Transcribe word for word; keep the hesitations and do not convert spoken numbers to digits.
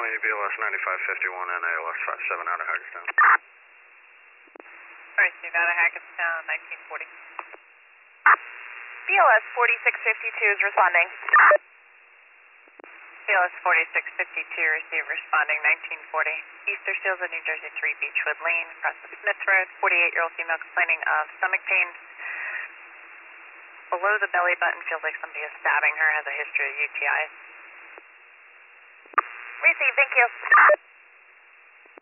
Pennsylvania, B L S ninety-five fifty-one and A L S five seven out of Hagerstown. Alright, Steve, out of Hagerstown, nineteen forty. B L S forty-six fifty-two is responding. B L S forty-six fifty-two, receive responding, nineteen forty. Easter Seals of New Jersey, three Beechwood Lane, across the Smith Road, forty-eight-year-old female complaining of stomach pain. Below the belly button, feels like somebody is stabbing her, has a history of U T Is. Receive, thank you.